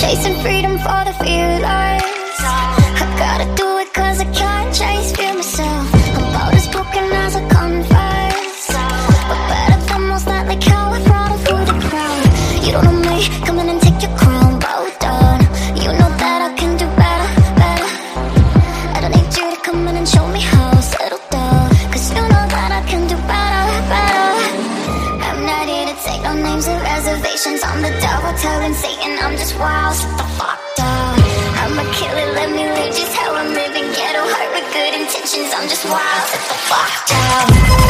chasing freedom for the fearless. I gotta do it cause I can't chase fear myself. I'm about as broken as I confess, but better than most, not like how I brought it through the crowd. You don't know me, come in and take your crown, bow down. You know that I can do better, better. I don't need you to come in and show me how. Settle down, cause you know that I can do better, better. I'm not here to take no names or reservations. I'm the devil telling Satan I'm just wild, shut the fuck down. I'm a killer, let me live just how I'm living. Ghetto heart with good intentions, I'm just wild, shut the fuck down.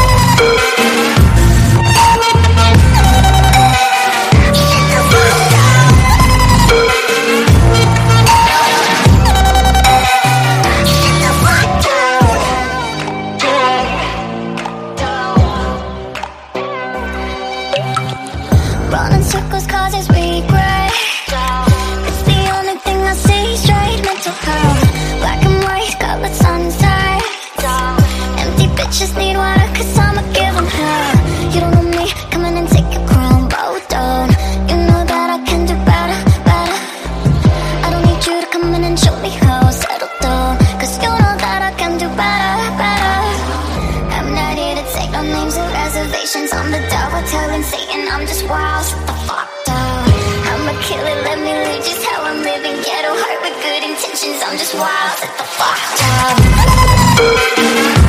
Running circles cause it's regret. It's the only thing I see straight. Mental health, black and white, colored sunset. Empty bitches need water cause I'ma give them hell. You don't know me, come in and take your crown, bow down. You know that I can do better, better. I don't need you to come in and show me how. Settle down, cause you know that I can do better, better. I'm not here to take no names or reservations. I'm the devil telling Satan I'm just wild, shut the fuck down. I'm a killer, let me live just how I'm living. Ghetto heart with good intentions, I'm just wild, shut the fuck down.